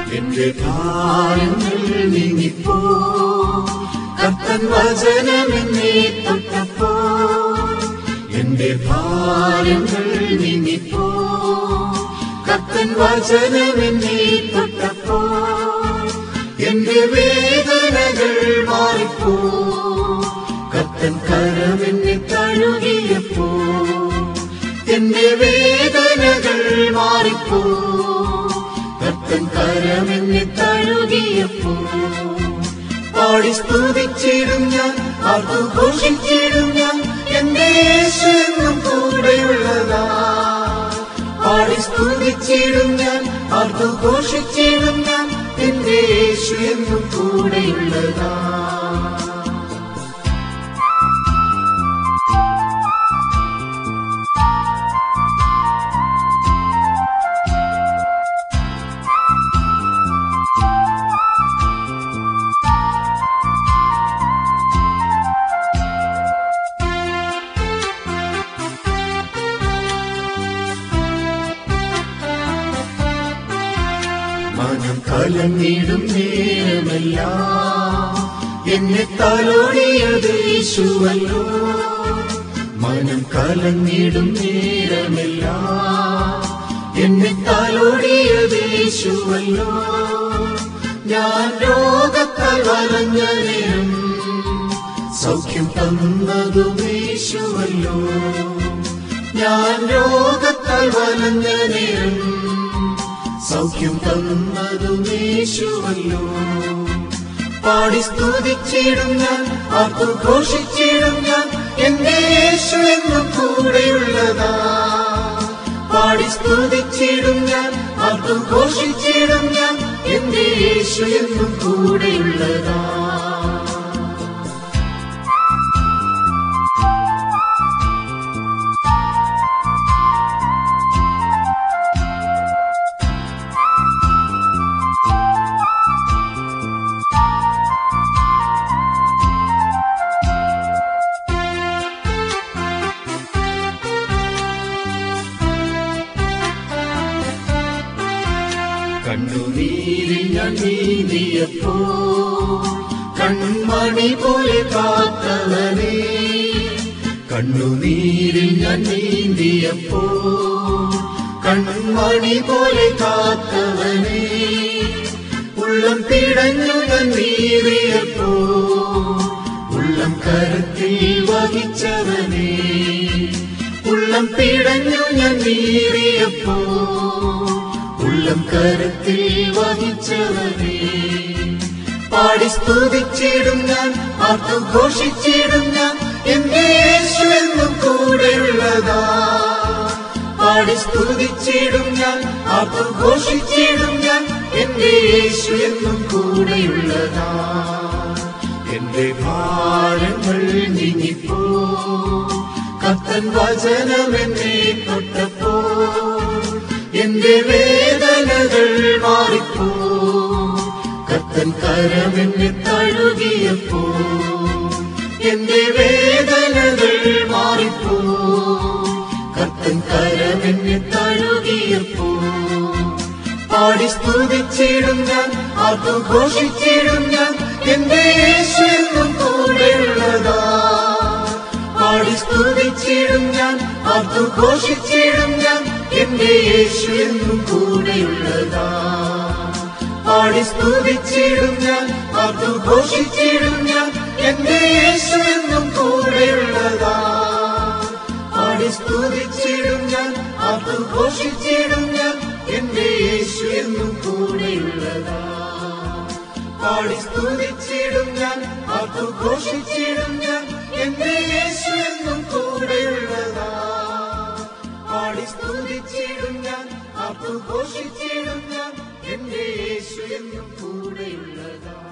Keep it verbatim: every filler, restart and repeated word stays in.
എന്റെ ഭാരങ്ങൾ നീങ്ങിപ്പോ കർത്തൻ വചനമെന്നെ തൊട്ടപ്പോ എന്റെ ഭാരങ്ങൾ നീങ്ങിപ്പോ കർത്തൻ വചനമെന്നെ തൊട്ടപ്പോ എന്റെ വേദനകൾ മാറിപ്പോ കർത്തൻ കരമെന്നെ തഴുകിയപ്പോ എന്റെ വേദനകൾ മാറിപ്പോ കർത്തൻ കരമെന്നെ തഴുകിയപ്പോ പാടി സ്തുതിച്ചിടും ഞാൻ ആർത്തുഘോഷിച്ചിടും ഞാൻ എന്റെ യേശു എന്നും കൂടെയുള്ളതാ പാടി സ്തുതിച്ചിടും ഞാൻ ആർത്തുഘോഷിച്ചിടും ഞാൻ എന്റെ യേശു എന്നും കൂടെയുള്ളതാ മനം കലങ്ങിടും നേരമെല്ലാം എന്നെ തലോടിയത് യേശുവല്ലോ മനം കലങ്ങിടും നേരമെല്ലാം എന്നെ തലോടിയത് യേശുവല്ലോ ഞാൻ രോഗത്താൽ വലഞ്ഞ നേരം സൗഖ്യം തന്നതും യേശുവല്ലോ ഞാൻ രോഗത്താൽ വലഞ്ഞ നേരം സൗഖ്യം തന്നതും യേശുവല്ലോ പാടി സ്തുതിച്ചിടും ഞാൻ ആർത്തുഘോഷിച്ചിടും ഞാൻ എന്റെ യേശു എന്നും കൂടെയുള്ളതാ പാടി സ്തുതിച്ചിടും ഞാൻ ആർത്തുഘോഷിച്ചിടും ഞാൻ എന്റെ യേശു എന്നും കൂടെയുള്ളതാ കണ്ണുനീരിൽ ഞാൻ നീന്തിയപ്പോ കൺമണി പോലെ കാത്തവനേ കണ്ണുനീരിൽ ഞാൻ നീന്തിയപ്പോ കൺമണി പോലെ കാത്തവനേ ഉള്ളം പിടഞ്ഞു ഞാൻ നീറിയപ്പോ ഉള്ളം കരത്തിൽ വഹിച്ചവനേ ഉള്ളം പിടഞ്ഞു ഞാൻ നീറിയപ്പോ ഉള്ളം കരത്തിൽ വഹിച്ചവനേ പാടി സ്തുതിച്ചിടും ഞാൻ ആർത്തുഘോഷിച്ചിടും ഞാൻ എന്റെ യേശു എന്നും കൂടെയുള്ളതാ പാടി സ്തുതിച്ചിടും ഞാൻ ആർത്തുഘോഷിച്ചിടും ഞാൻ എന്റെ യേശു എന്നും കൂടെയുള്ളതാ എന്റെ ഭാരങ്ങൾ നീങ്ങിപ്പോ കർത്തൻ വചനമെന്നെ തൊട്ടപ്പോ എന്റെ വേദനകൾ മാറിപ്പോ കർത്തൻ കരമെന്നെ തഴുകിയപ്പോ എന്റെ വേദനകൾ മാറിപ്പോ കർത്തൻ കരമെന്നെ തഴുകിയപ്പോ പാടി സ്തുതിച്ചിടും ഞാൻ ആർത്തുഘോഷിച്ചിടും ഞാൻ എന്റെ യേശു എന്നും കൂടെയുള്ളതാ പാടി സ്തുതിച്ചിടും ഞാൻ ആർത്തുഘോഷിച്ചിടും ഞാൻ എന്റെ യേശു എന്നും കൂടെയുള്ളതാ പാടി സ്തുതിച്ചിടും ഞാൻ ആർത്തുഘോഷിച്ചിടും ഞാൻ എന്റെ യേശു എന്നും കൂടെയുള്ളതാ പാടി സ്തുതിച്ചിടും ഞാൻ ആർത്തുഘോഷിച്ചിടും ഞാൻ എന്റെ യേശു എന്നും കൂടെയുള്ളതാ പാടി സ്തുതിച്ചിടും ഞാൻ ആർത്തുഘോഷിച്ചിടും ഞാൻ എന്റെ യേശു എന്നും കൂടെയുള്ളതാ പാടി സ്തുതിച്ചിടും ഞാൻ ആർത്തുഘോഷിച്ചിടും ഞാൻ എന്റെ യേശു എന്നും കൂടെയുള്ളതാ.